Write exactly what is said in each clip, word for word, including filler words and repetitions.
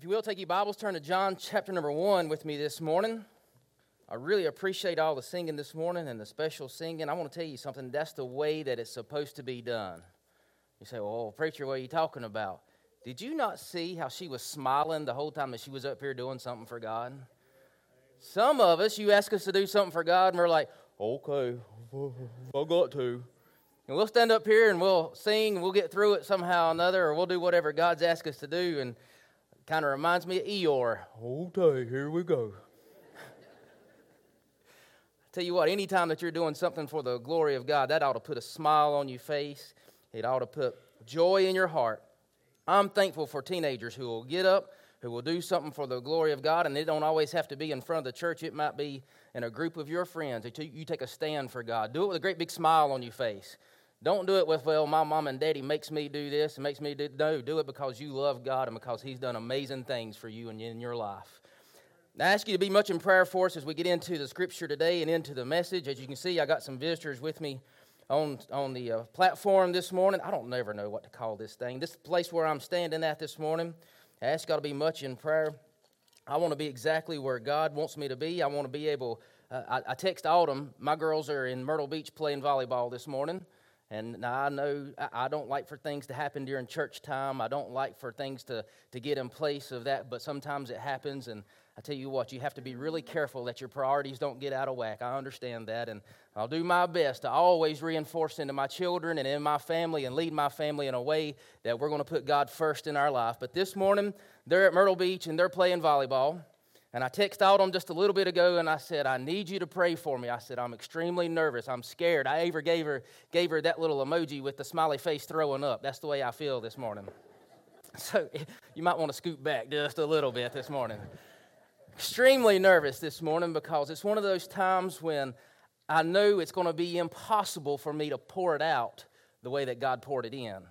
If you will, take your Bibles, turn to John chapter number one with me this morning. I really appreciate all the singing this morning and the special singing. I want to tell you something. That's the way that it's supposed to be done. You say, well, preacher, what are you talking about? Did you not see how she was smiling the whole time that she was up here doing something for God? Some of us, you ask us to do something for God, and we're like, okay, I got to. And we'll stand up here and we'll sing, and we'll get through it somehow or another, or we'll do whatever God's asked us to do, and kind of reminds me of Eeyore. Okay, here we go. Tell you what, anytime that you're doing something for the glory of God, that ought to put a smile on your face. It ought to put joy in your heart. I'm thankful for teenagers who will get up, who will do something for the glory of God, and it don't always have to be in front of the church. It might be in a group of your friends. You take a stand for God. Do it with a great big smile on your face. Don't do it with, well, my mom and daddy makes me do this and makes me do. No, do it because you love God and because He's done amazing things for you and in your life. I ask you to be much in prayer for us as we get into the Scripture today and into the message. As you can see, I got some visitors with me on, on the uh, platform this morning. I don't never know what to call this thing. This place where I'm standing at this morning, I ask y'all to be much in prayer. I want to be exactly where God wants me to be. I want to be able, uh, I, I text Autumn, my girls are in Myrtle Beach playing volleyball this morning. And now I know I don't like for things to happen during church time. I don't like for things to, to get in place of that, but sometimes it happens. And I tell you what, you have to be really careful that your priorities don't get out of whack. I understand that, and I'll do my best to always reinforce into my children and in my family and lead my family in a way that we're going to put God first in our life. But this morning, they're at Myrtle Beach, and they're playing volleyball. And I texted out them just a little bit ago, and I said, I need you to pray for me. I said, I'm extremely nervous. I'm scared. I even gave her, gave her that little emoji with the smiley face throwing up. That's the way I feel this morning. So you might want to scoot back just a little bit this morning. Extremely nervous this morning because it's one of those times when I know it's going to be impossible for me to pour it out the way that God poured it in.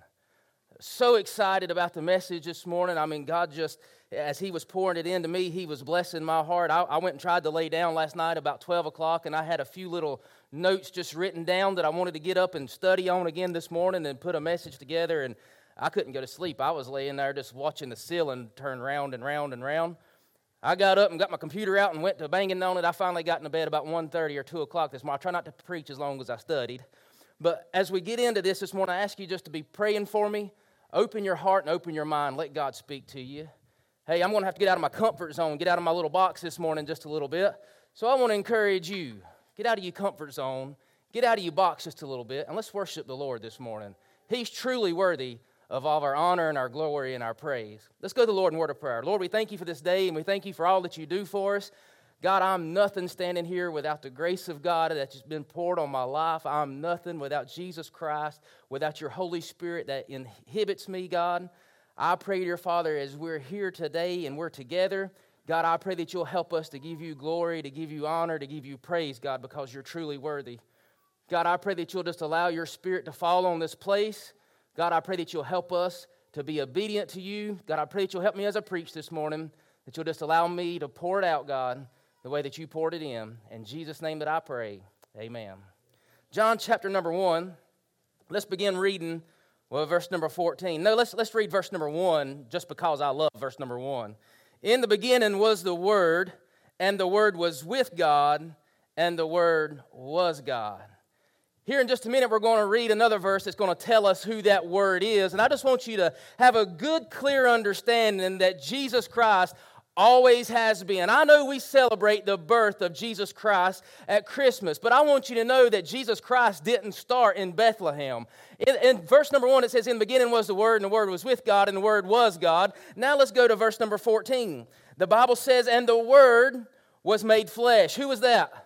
So excited about the message this morning. I mean, God just, as He was pouring it into me, He was blessing my heart. I, I went and tried to lay down last night about twelve o'clock, and I had a few little notes just written down that I wanted to get up and study on again this morning and put a message together, and I couldn't go to sleep. I was laying there just watching the ceiling turn round and round and round. I got up and got my computer out and went to banging on it. I finally got into bed about one thirty or two o'clock this morning. I try not to preach as long as I studied. But as we get into this this morning, I ask you just to be praying for me. Open your heart and open your mind. Let God speak to you. Hey, I'm going to have to get out of my comfort zone, get out of my little box this morning just a little bit. So I want to encourage you, get out of your comfort zone, get out of your box just a little bit, and let's worship the Lord this morning. He's truly worthy of all of our honor and our glory and our praise. Let's go to the Lord in word of prayer. Lord, we thank you for this day, and we thank you for all that you do for us. God, I'm nothing standing here without the grace of God that's been poured on my life. I'm nothing without Jesus Christ, without your Holy Spirit that inhibits me, God. I pray, dear Father, as we're here today and we're together, God, I pray that you'll help us to give you glory, to give you honor, to give you praise, God, because you're truly worthy. God, I pray that you'll just allow your Spirit to fall on this place. God, I pray that you'll help us to be obedient to you. God, I pray that you'll help me as I preach this morning, that you'll just allow me to pour it out, God, the way that you poured it in. In Jesus' name that I pray, amen. John chapter number one, let's begin reading, well, verse number fourteen. No, let's, let's read verse number one just because I love verse number one. In the beginning was the Word, and the Word was with God, and the Word was God. Here in just a minute, we're going to read another verse that's going to tell us who that Word is. And I just want you to have a good, clear understanding that Jesus Christ always has been. I know we celebrate the birth of Jesus Christ at Christmas, but I want you to know that Jesus Christ didn't start in Bethlehem. In, in verse number one, it says, in the beginning was the Word, and the Word was with God, and the Word was God. Now let's go to verse number fourteen. The Bible says, and the Word was made flesh. Who was that?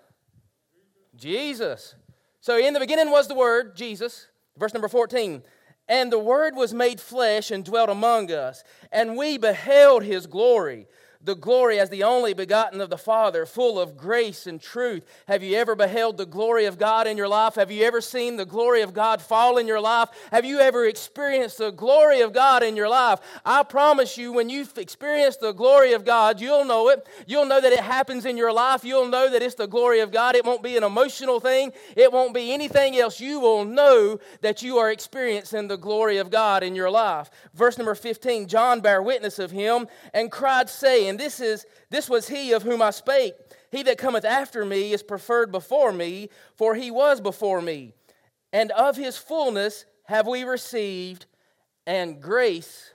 Jesus. So in the beginning was the Word, Jesus. Verse number fourteen. And the Word was made flesh and dwelt among us, and we beheld His glory. the glory as the only begotten of the Father, full of grace and truth. Have you ever beheld the glory of God in your life? Have you ever seen the glory of God fall in your life? Have you ever experienced the glory of God in your life? I promise you, when you've experienced the glory of God, you'll know it. You'll know that it happens in your life. You'll know that it's the glory of God. It won't be an emotional thing. It won't be anything else. You will know that you are experiencing the glory of God in your life. Verse number fifteen, John bare witness of him and cried, saying, This is this was he of whom I spake. He that cometh after me is preferred before me, for he was before me. And of his fullness have we received, and grace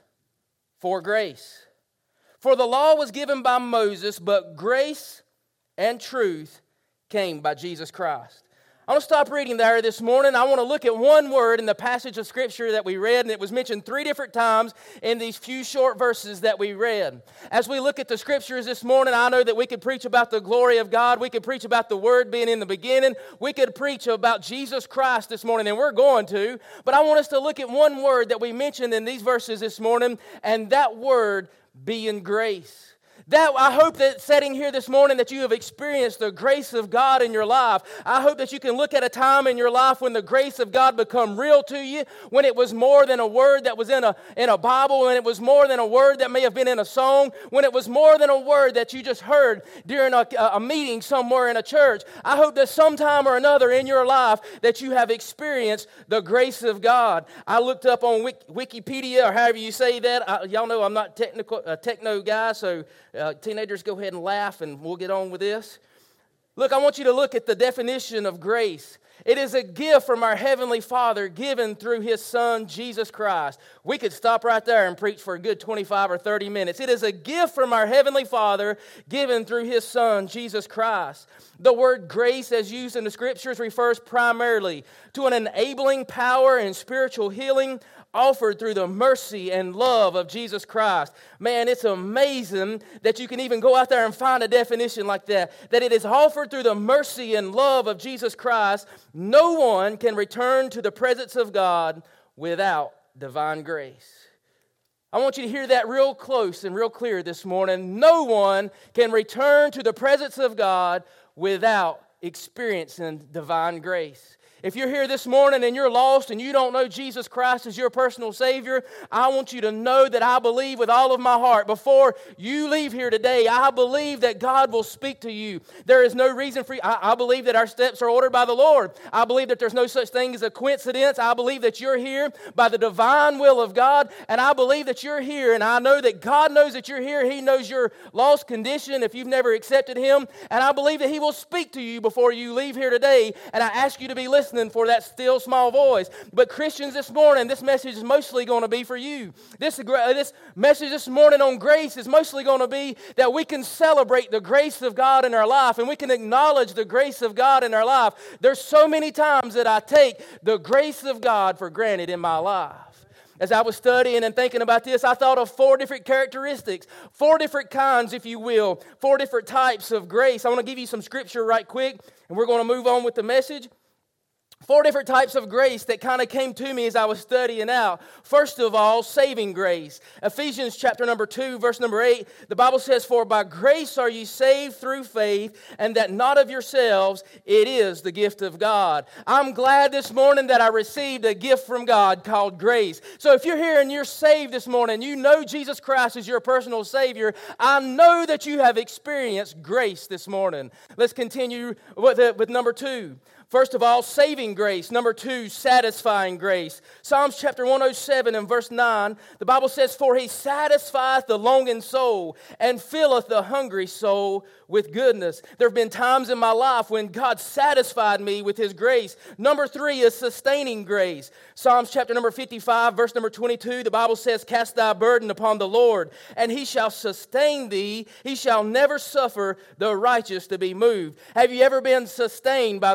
for grace. For the law was given by Moses, but grace and truth came by Jesus Christ. I want to stop reading there this morning. I want to look at one word in the passage of Scripture that we read, and it was mentioned three different times in these few short verses that we read. As we look at the Scriptures this morning, I know that we could preach about the glory of God. We could preach about the Word being in the beginning. We could preach about Jesus Christ this morning, and we're going to. But I want us to look at one word that we mentioned in these verses this morning, and that word being grace. That I hope that sitting here this morning that you have experienced the grace of God in your life. I hope that you can look at a time in your life when the grace of God become real to you, when it was more than a word that was in a, in a Bible, when it was more than a word that may have been in a song, when it was more than a word that you just heard during a, a meeting somewhere in a church. I hope that sometime or another in your life that you have experienced the grace of God. I looked up on Wikipedia, or however you say that. I, y'all know I'm not technical, a techno guy, so Uh, teenagers, go ahead and laugh, and we'll get on with this. Look, I want you to look at the definition of grace. It is a gift from our Heavenly Father given through His Son, Jesus Christ. We could stop right there and preach for a good twenty-five or thirty minutes. It is a gift from our Heavenly Father given through His Son, Jesus Christ. The word grace, as used in the Scriptures, refers primarily to an enabling power and spiritual healing offered through the mercy and love of Jesus Christ. Man, it's amazing that you can even go out there and find a definition like that, that it is offered through the mercy and love of Jesus Christ. No one can return to the presence of God without divine grace. I want you to hear that real close and real clear this morning. No one can return to the presence of God without experiencing divine grace. If you're here this morning and you're lost and you don't know Jesus Christ as your personal Savior, I want you to know that I believe with all of my heart, before you leave here today, I believe that God will speak to you. There is no reason for you. I, I believe that our steps are ordered by the Lord. I believe that there's no such thing as a coincidence. I believe that you're here by the divine will of God, and I believe that you're here, and I know that God knows that you're here. He knows your lost condition if you've never accepted Him, and I believe that He will speak to you before you leave here today, and I ask you to be listening for that still small voice. But Christians, this morning, this message is mostly going to be for you. This, this message this morning on grace is mostly going to be that we can celebrate the grace of God in our life, and we can acknowledge the grace of God in our life. There's so many times that I take the grace of God for granted in my life. As I was studying and thinking about this, I thought of four different characteristics, four different kinds, if you will, four different types of grace. I want to give you some scripture right quick, and we're going to move on with the message. Four different types of grace that kind of came to me as I was studying out. First of all, saving grace. Ephesians chapter number two, verse number eight, the Bible says, For by grace are ye saved through faith, and that not of yourselves, it is the gift of God. I'm glad this morning that I received a gift from God called grace. So if you're here and you're saved this morning, you know Jesus Christ is your personal Savior, I know that you have experienced grace this morning. Let's continue with, uh, with number two. First of all, saving grace. Number two, satisfying grace. Psalms chapter one oh seven and verse nine, the Bible says, For He satisfieth the longing soul, and filleth the hungry soul with goodness. There have been times in my life when God satisfied me with His grace. Number three is sustaining grace. Psalms chapter number fifty-five, verse number twenty-two, the Bible says, Cast thy burden upon the Lord, and He shall sustain thee. He shall never suffer the righteous to be moved. Have you ever been sustained by the grace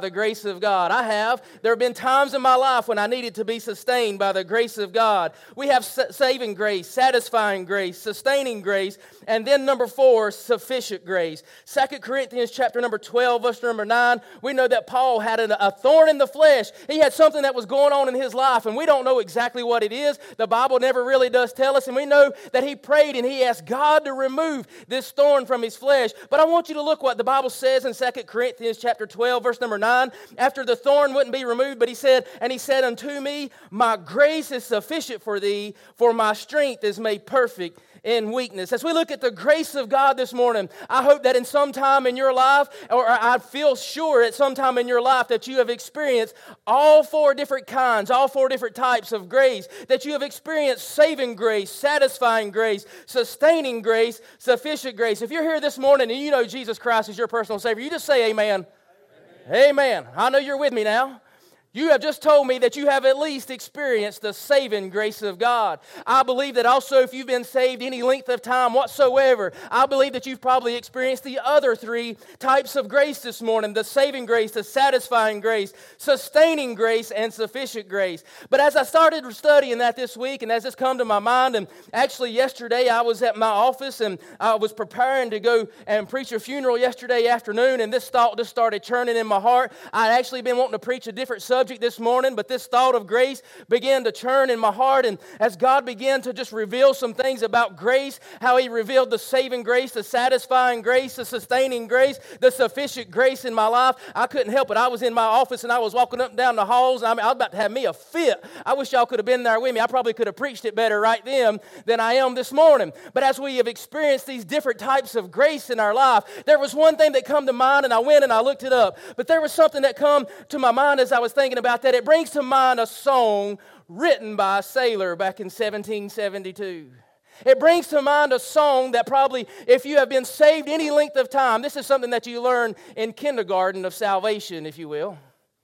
of God? I have. There have been times in my life when I needed to be sustained by the grace of God. We have saving grace, satisfying grace, sustaining grace, and then number four, sufficient grace. Second Corinthians chapter number twelve, verse number nine, we know that Paul had a thorn in the flesh. He had something that was going on in his life, and we don't know exactly what it is. The Bible never really does tell us, and we know that he prayed and he asked God to remove this thorn from his flesh. But I want you to look what the Bible says in Second Corinthians chapter twelve, verse number nine. After the thorn wouldn't be removed, but he said, and he said unto me, my grace is sufficient for thee, for my strength is made perfect in weakness. As we look at the grace of God this morning, I hope that in some time in your life, or I feel sure at some time in your life that you have experienced all four different kinds, all four different types of grace, that you have experienced saving grace, satisfying grace, sustaining grace, sufficient grace. If you're here this morning and you know Jesus Christ is your personal Savior, you just say amen. Amen. Amen. I know you're with me now. You have just told me that you have at least experienced the saving grace of God. I believe that also if you've been saved any length of time whatsoever, I believe that you've probably experienced the other three types of grace this morning: the saving grace, the satisfying grace, sustaining grace, and sufficient grace. But as I started studying that this week, and as this come to my mind, and actually yesterday I was at my office and I was preparing to go and preach a funeral yesterday afternoon, and this thought just started churning in my heart. I'd actually been wanting to preach a different subject this morning, but this thought of grace began to churn in my heart, and as God began to just reveal some things about grace, how He revealed the saving grace, the satisfying grace, the sustaining grace, the sufficient grace in my life, I couldn't help it. I was in my office and I was walking up and down the halls, and I, mean, I was about to have me a fit. I wish y'all could have been there with me. I probably could have preached it better right then than I am this morning. But as we have experienced these different types of grace in our life, there was one thing that come to mind, and I went and I looked it up. But there was something that come to my mind as I was thinking about that. It brings to mind a song written by a sailor back in seventeen seventy-two. It brings to mind a song that probably, if you have been saved any length of time, this is something that you learn in kindergarten of salvation, if you will.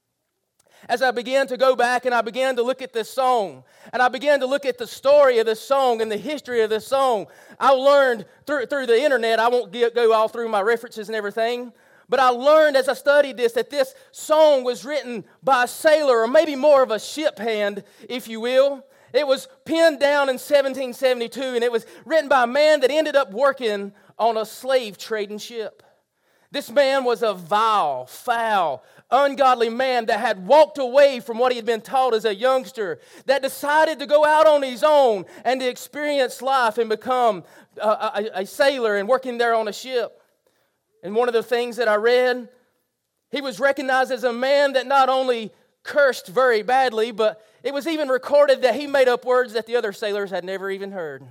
As I began to go back and I began to look at this song, and I began to look at the story of this song and the history of this song, I learned through, through the internet, I won't get, go all through my references and everything, but I learned as I studied this that this song was written by a sailor, or maybe more of a ship hand, if you will. It was penned down in seventeen seventy-two, and it was written by a man that ended up working on a slave trading ship. This man was a vile, foul, ungodly man that had walked away from what he had been taught as a youngster, that decided to go out on his own and to experience life and become a, a, a sailor and working there on a ship. And one of the things that I read, he was recognized as a man that not only cursed very badly, but it was even recorded that he made up words that the other sailors had never even heard.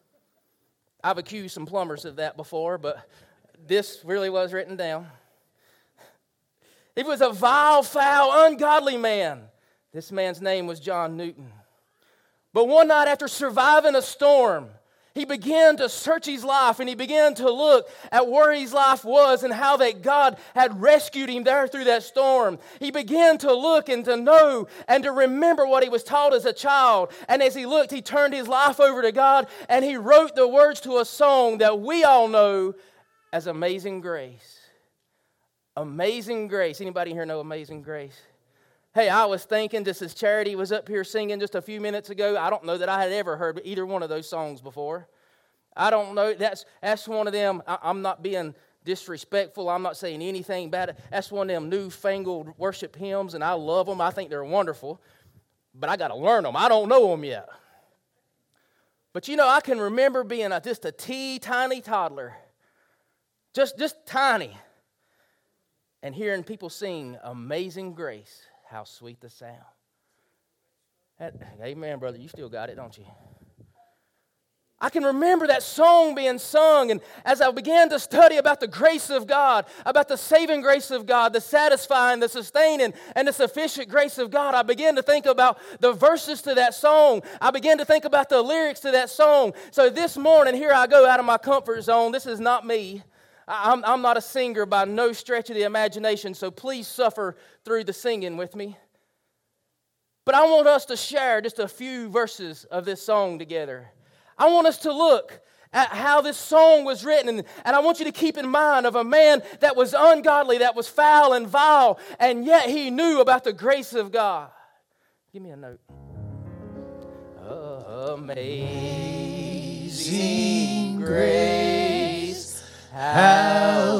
I've accused some plumbers of that before, but this really was written down. He was a vile, foul, ungodly man. This man's name was John Newton. But one night after surviving a storm, he began to search his life, and he began to look at where his life was and how that God had rescued him there through that storm. He began to look and to know and to remember what he was taught as a child. And as he looked, he turned his life over to God, and he wrote the words to a song that we all know as Amazing Grace. Amazing Grace. Anybody here know Amazing Grace? Hey, I was thinking, just as Charity was up here singing just a few minutes ago, I don't know that I had ever heard either one of those songs before. I don't know. That's that's one of them. I, I'm not being disrespectful. I'm not saying anything bad. That's one of them newfangled worship hymns, and I love them. I think they're wonderful. But I got to learn them. I don't know them yet. But you know, I can remember being a, just a tee tiny toddler, just just tiny, and hearing people sing Amazing Grace. How sweet the sound. That, amen, brother. You still got it, don't you? I can remember that song being sung, and as I began to study about the grace of God, about the saving grace of God, the satisfying, the sustaining, and the sufficient grace of God, I began to think about the verses to that song. I began to think about the lyrics to that song. So this morning, here I go out of my comfort zone. This is not me. I'm, I'm not a singer by no stretch of the imagination, so please suffer through the singing with me. But I want us to share just a few verses of this song together. I want us to look at how this song was written. And, and I want you to keep in mind of a man that was ungodly, that was foul and vile, and yet he knew about the grace of God. Give me a note. Amazing grace, how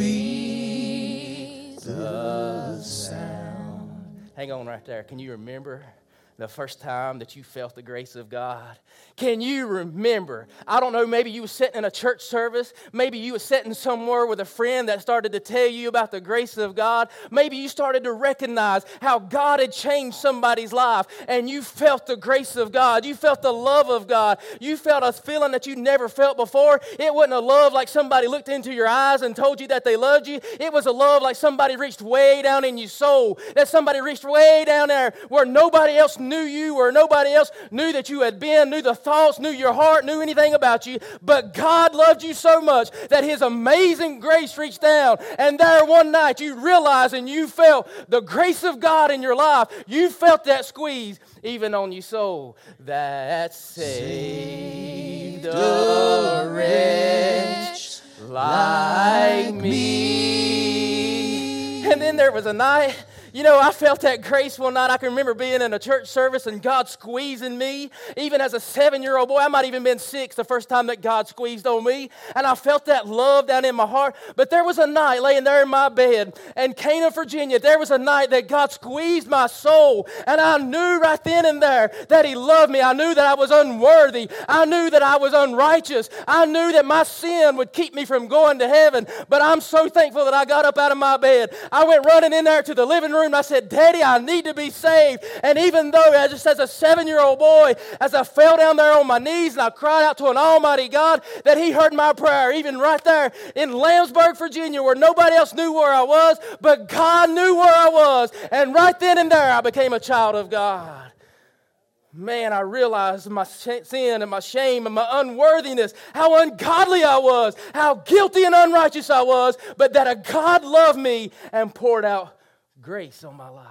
sweet the sound. Hang on right there. Can you remember the first time that you felt the grace of God? Can you remember? I don't know, maybe you were sitting in a church service. Maybe you were sitting somewhere with a friend that started to tell you about the grace of God. Maybe you started to recognize how God had changed somebody's life and you felt the grace of God. You felt the love of God. You felt a feeling that you never felt before. It wasn't a love like somebody looked into your eyes and told you that they loved you. It was a love like somebody reached way down in your soul. That somebody reached way down there where nobody else knew you, or nobody else knew that you had been, knew the thoughts, knew your heart, knew anything about you. But God loved you so much that His amazing grace reached down. And there one night you realized and you felt the grace of God in your life. You felt that squeeze even on your soul. That saved a wretch like me. And then there was a night, you know, I felt that grace one night. I can remember being in a church service and God squeezing me. Even as a seven-year-old boy, I might have even been six the first time that God squeezed on me. And I felt that love down in my heart. But there was a night laying there in my bed in Cana, Virginia. There was a night that God squeezed my soul. And I knew right then and there that He loved me. I knew that I was unworthy. I knew that I was unrighteous. I knew that my sin would keep me from going to heaven. But I'm so thankful that I got up out of my bed. I went running in there to the living room. I said, Daddy, I need to be saved. And even though, I just as a seven-year-old boy, as I fell down there on my knees and I cried out to an almighty God, that He heard my prayer, even right there in Lambsburg, Virginia, where nobody else knew where I was, but God knew where I was. And right then and there, I became a child of God. Man, I realized my sin and my shame and my unworthiness, how ungodly I was, how guilty and unrighteous I was, but that a God loved me and poured out grace on my life.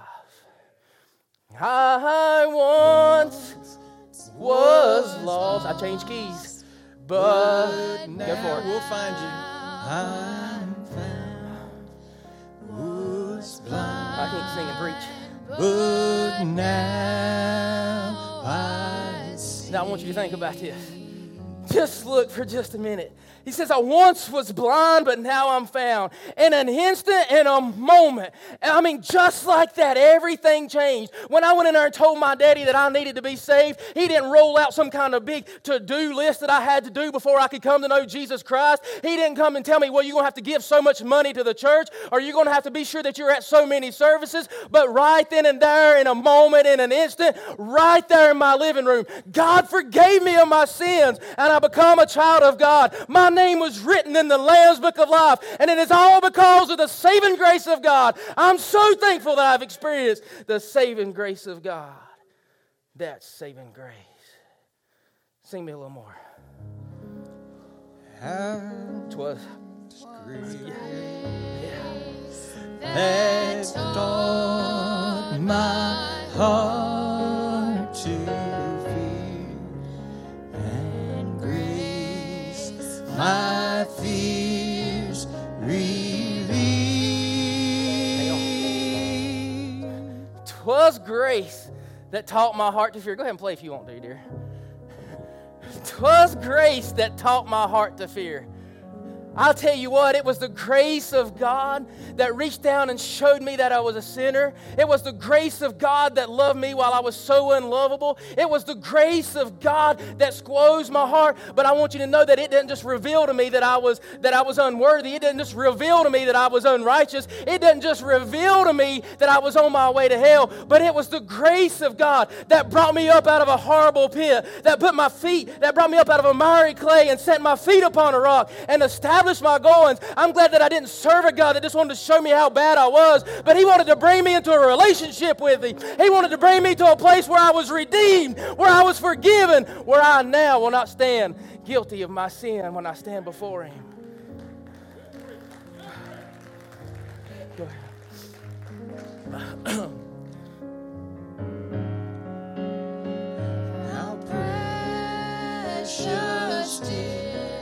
I once was lost. I changed keys, but now go for it. We'll find you. I'm found. Was blind. I can't sing and preach. But now I see. Now I want you to think about this. Just look for just a minute. He says, I once was blind, but now I'm found. In an instant, in a moment. I mean, just like that, everything changed. When I went in there and told my daddy that I needed to be saved, he didn't roll out some kind of big to-do list that I had to do before I could come to know Jesus Christ. He didn't come and tell me, well, you're going to have to give so much money to the church, or you're going to have to be sure that you're at so many services. But right then and there, in a moment, in an instant, right there in my living room, God forgave me of my sins, and I become a child of God. My name was written in the Lamb's Book of Life, and it is all because of the saving grace of God. I'm so thankful that I've experienced the saving grace of God. That's saving grace. Sing me a little more. Twas Grace yeah. that taught my heart to fear, and grace my fears relieved. 'Twas grace that taught my heart to fear. Go ahead and play if you want to, dear. 'Twas grace that taught my heart to fear. I'll tell you what, it was the grace of God that reached down and showed me that I was a sinner. It was the grace of God that loved me while I was so unlovable. It was the grace of God that squoze my heart. But I want you to know that it didn't just reveal to me that I was that I was unworthy. It didn't just reveal to me that I was unrighteous. It didn't just reveal to me that I was on my way to hell. But it was the grace of God that brought me up out of a horrible pit, that put my feet, that brought me up out of a miry clay and set my feet upon a rock and established my goings. I'm glad that I didn't serve a God that just wanted to show me how bad I was, but He wanted to bring me into a relationship with Him. He wanted to bring me to a place where I was redeemed, where I was forgiven, where I now will not stand guilty of my sin when I stand before Him. Go ahead. How precious did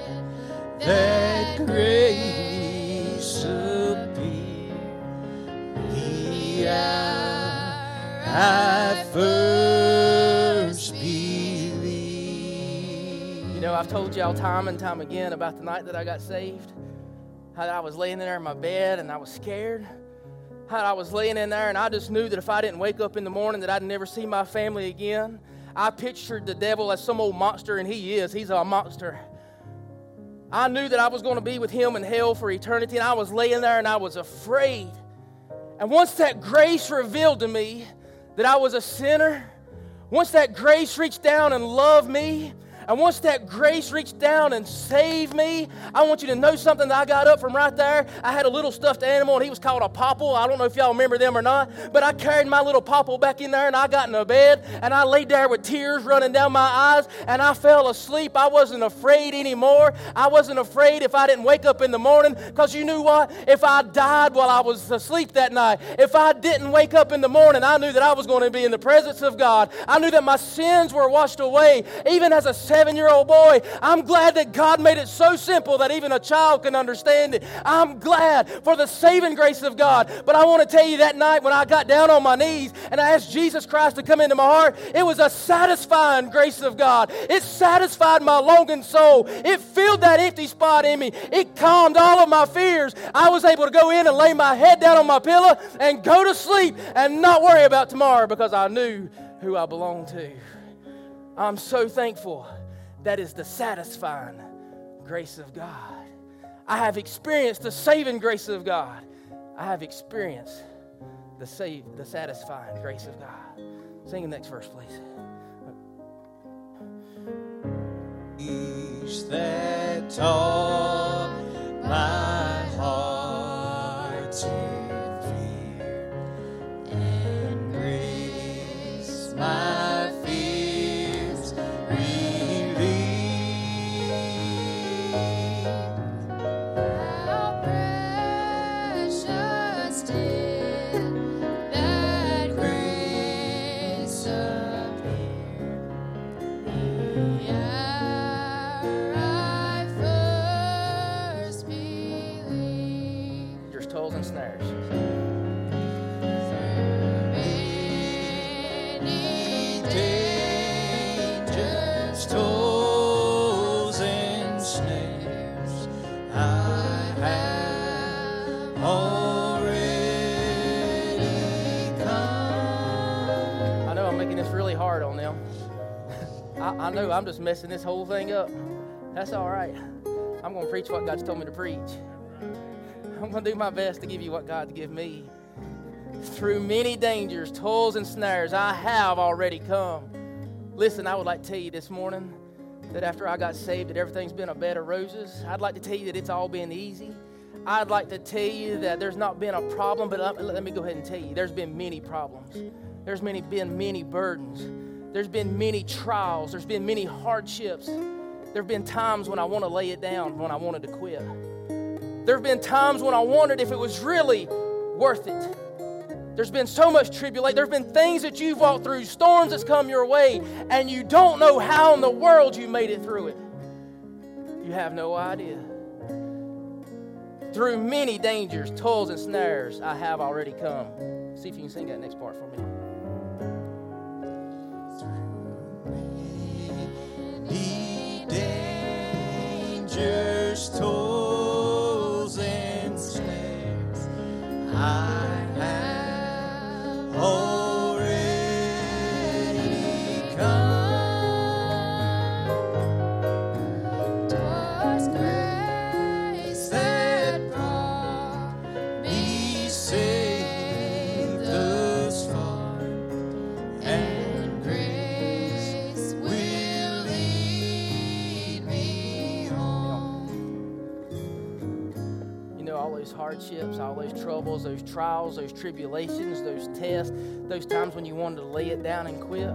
You know, I've told y'all time and time again about the night that I got saved. How I was laying there in my bed and I was scared. How I was laying in there and I just knew that if I didn't wake up in the morning that I'd never see my family again. I pictured the devil as some old monster, and he is. He's a monster. I knew that I was going to be with him in hell for eternity, and I was laying there and I was afraid. And once that grace revealed to me that I was a sinner, once that grace reached down and loved me, and once that grace reached down and saved me, I want you to know something that I got up from right there. I had a little stuffed animal, and he was called a popple. I don't know if y'all remember them or not, but I carried my little popple back in there, and I got in a bed, and I laid there with tears running down my eyes, and I fell asleep. I wasn't afraid anymore. I wasn't afraid if I didn't wake up in the morning, because you knew what? If I died while I was asleep that night, if I didn't wake up in the morning, I knew that I was going to be in the presence of God. I knew that my sins were washed away. Even as a seven-year-old boy, I'm glad that God made it so simple that even a child can understand it. I'm glad for the saving grace of God. But I want to tell you that night when I got down on my knees and I asked Jesus Christ to come into my heart, it was a satisfying grace of God. It satisfied my longing soul. It filled that empty spot in me. It calmed all of my fears. I was able to go in and lay my head down on my pillow and go to sleep and not worry about tomorrow because I knew who I belonged to. I'm so thankful. That is the satisfying grace of God. I have experienced the saving grace of God. I have experienced the save, the satisfying grace of God. Sing the next verse, please. Peace that taught my heart to fear, and grace my fears relieved. How precious did that grace appear the hour I first believed. There's tolls and snares. Many Dangers, tolls, and snares I have already come. I know I'm making this really hard on them. I, I know I'm just messing this whole thing up. That's all right. I'm going to preach what God's told me to preach. I'm going to do my best to give you what God's given me. Through many dangers, toils, and snares, I have already come. Listen, I would like to tell you this morning that after I got saved, that everything's been a bed of roses. I'd like to tell you that it's all been easy. I'd like to tell you that there's not been a problem, but let, let me go ahead and tell you, there's been many problems. There's many, been many burdens. There's been many trials. There's been many hardships. There have been times when I want to lay it down, when I wanted to quit. There have been times when I wondered if it was really worth it. There's been so much tribulation. There's been things that you've walked through, storms that's come your way, and you don't know how in the world you made it through it. You have no idea. Through many dangers, toils, and snares, I have already come. See if you can sing that next part for me. Many dangers, tolls, and snares I have already come. 'Twas grace that brought me Saved thus far, and grace will lead me home. You know, all those hardships, all those troubles, those trials, those tribulations, those tests, those times when you wanted to lay it down and quit.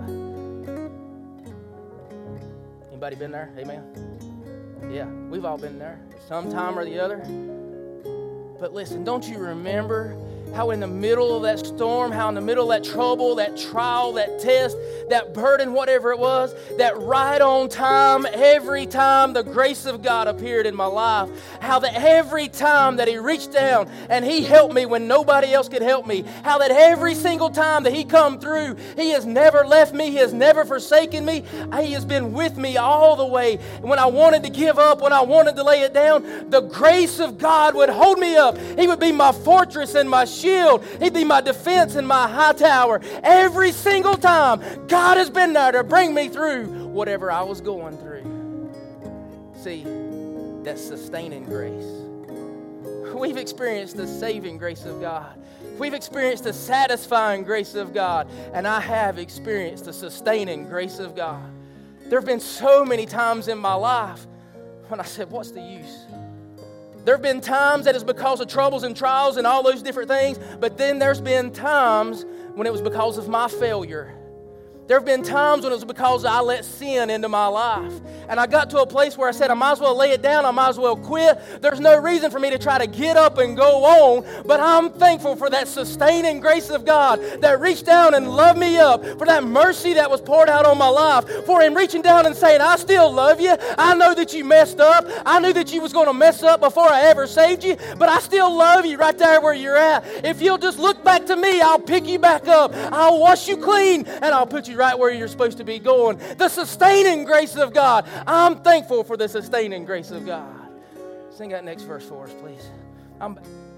Anybody been there? Amen? Yeah, we've all been there, sometime or the other. But listen, don't you remember How in the middle of that storm, how in the middle of that trouble, that trial, that test, that burden, whatever it was, that right on time, every time the grace of God appeared in my life, how that every time that He reached down and He helped me when nobody else could help me, how that every single time that He come through, He has never left me, He has never forsaken me, He has been with me all the way. When I wanted to give up, when I wanted to lay it down, the grace of God would hold me up. He would be my fortress and my shield. He'd be my defense and my high tower. Every single time, God has been there to bring me through whatever I was going through. See, that's sustaining grace. We've experienced the saving grace of God. We've experienced the satisfying grace of God. And I have experienced the sustaining grace of God. There have been so many times in my life when I said, what's the use? There have been times that it's because of troubles and trials and all those different things, but then there's been times when it was because of my failure. There have been times when it was because I let sin into my life. And I got to a place where I said, I might as well lay it down, I might as well quit. There's no reason for me to try to get up and go on, but I'm thankful for that sustaining grace of God that reached down and loved me up, for that mercy that was poured out on my life, for Him reaching down and saying, I still love you. I know that you messed up. I knew that you was going to mess up before I ever saved you, but I still love you right there where you're at. If you'll just look back to me, I'll pick you back up. I'll wash you clean, and I'll put you right where you're supposed to be going. The sustaining grace of God. I'm thankful for the sustaining grace of God. Sing that next verse for us, please. I'm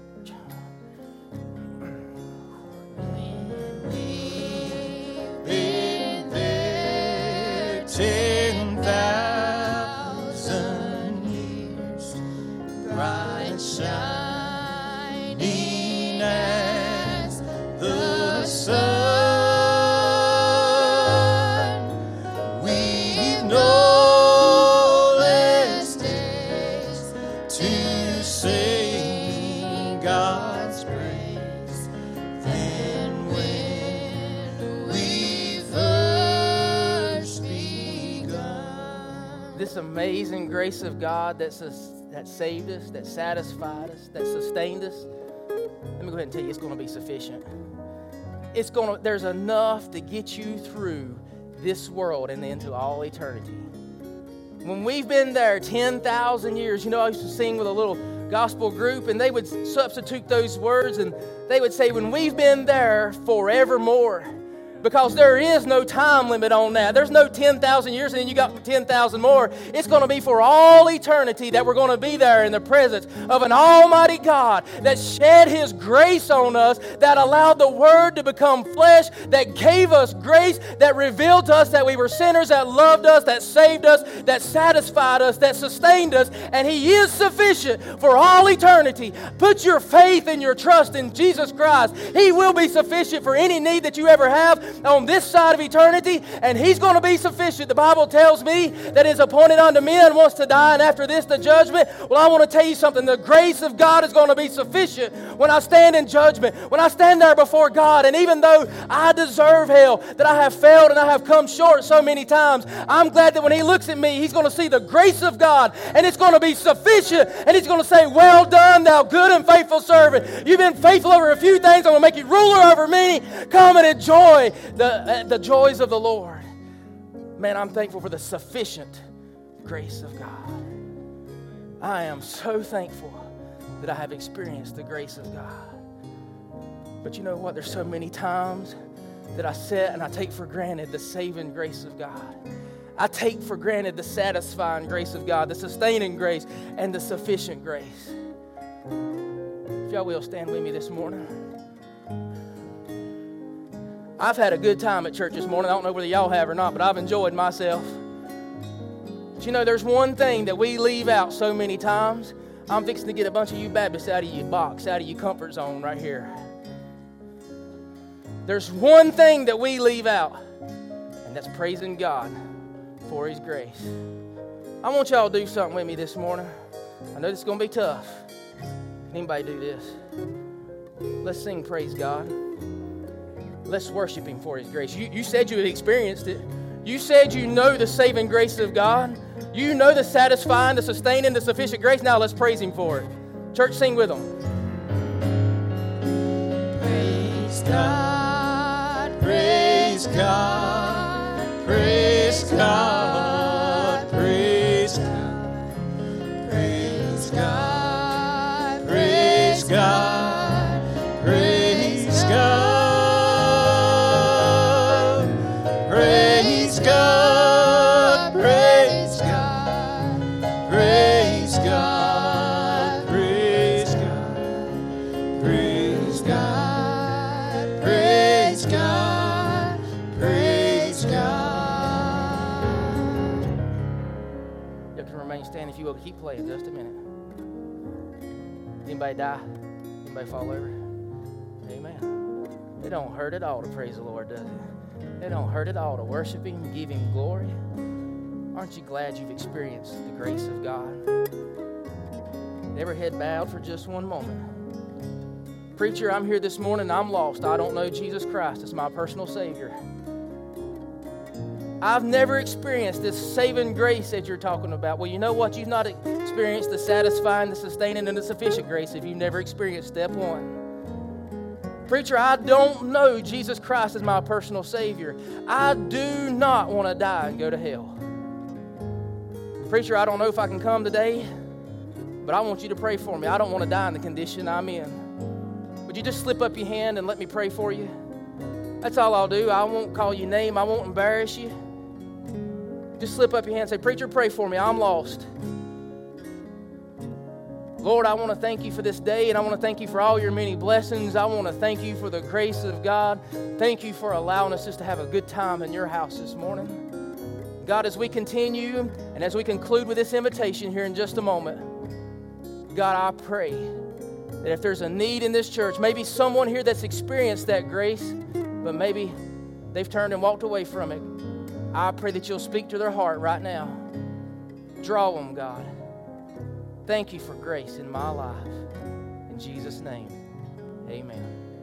Been there ten thousand years, bright shining as the sun. We've no less days to sing God's praise than when we first begun. this amazing grace of God that, sus- that saved us, that satisfied us, that sustained us. Let me go ahead and tell you, it's going to be sufficient. It's going to, there's enough to get you through this world and into all eternity. When we've been there ten thousand years, you know, I used to sing with a little gospel group, and they would substitute those words, and they would say, when we've been there forevermore. Because there is no time limit on that. There's no ten thousand years and then you got ten thousand more. It's going to be for all eternity that we're going to be there in the presence of an almighty God that shed His grace on us, that allowed the Word to become flesh, that gave us grace, that revealed to us that we were sinners, that loved us, that saved us, that satisfied us, that sustained us, and He is sufficient for all eternity. Put your faith and your trust in Jesus Christ. He will be sufficient for any need that you ever have on this side of eternity, and He's going to be sufficient. The Bible tells me that is appointed unto men once to die, and after this the judgment. Well, I want to tell you something. The grace of God is going to be sufficient when I stand in judgment, when I stand there before God, and even though I deserve hell, that I have failed and I have come short so many times, I'm glad that when He looks at me, He's going to see the grace of God, and it's going to be sufficient, and He's going to say, well done, thou good and faithful servant. You've been faithful over a few things. I'm going to make you ruler over many. Come and enjoy The, uh, the joys of the Lord. Man, I'm thankful for the sufficient grace of God. I am so thankful that I have experienced the grace of God. But you know what? There's so many times that I sit and I take for granted the saving grace of God. I take for granted the satisfying grace of God, the sustaining grace, and the sufficient grace. If y'all will stand with me this morning. I've had a good time at church this morning. I don't know whether y'all have or not, but I've enjoyed myself. But you know, there's one thing that we leave out so many times. I'm fixing to get a bunch of you Baptists out of your box, out of your comfort zone right here. There's one thing that we leave out, and that's praising God for His grace. I want y'all to do something with me this morning. I know this is going to be tough. Can anybody do this? Let's sing Praise God. Let's worship Him for His grace. You, you said you had experienced it. You said you know the saving grace of God. You know the satisfying, the sustaining, the sufficient grace. Now let's praise Him for it. Church, sing with them. God, Praise God, praise God, praise God, praise God, praise God, praise God, praise God, praise God, praise God, praise God, praise God, praise God, praise God. You can remain standing if you will. Keep playing just a minute. Anybody die? Anybody fall over? Amen. It don't hurt at all to praise the Lord, does it? It don't hurt at all to worship Him, give Him glory. Aren't you glad you've experienced the grace of God? Every head bowed for just one moment. Preacher, I'm here this morning. I'm lost. I don't know Jesus Christ as my personal Savior. I've never experienced this saving grace that you're talking about. Well, you know what? You've not experienced the satisfying, the sustaining, and the sufficient grace if you've never experienced step one. Preacher, I don't know Jesus Christ as my personal Savior. I do not want to die and go to hell. Preacher, I don't know if I can come today, but I want you to pray for me. I don't want to die in the condition I'm in. Would you just slip up your hand and let me pray for you? That's all I'll do. I won't call your name. I won't embarrass you. Just slip up your hand and say, Preacher, pray for me. I'm lost. Lord, I want to thank you for this day, and I want to thank you for all your many blessings. I want to thank you for the grace of God. Thank you for allowing us just to have a good time in your house this morning. God, as we continue and as we conclude with this invitation here in just a moment, God, I pray that if there's a need in this church, maybe someone here that's experienced that grace, but maybe they've turned and walked away from it, I pray that you'll speak to their heart right now. Draw them, God. Thank you for grace in my life. In Jesus' name, amen.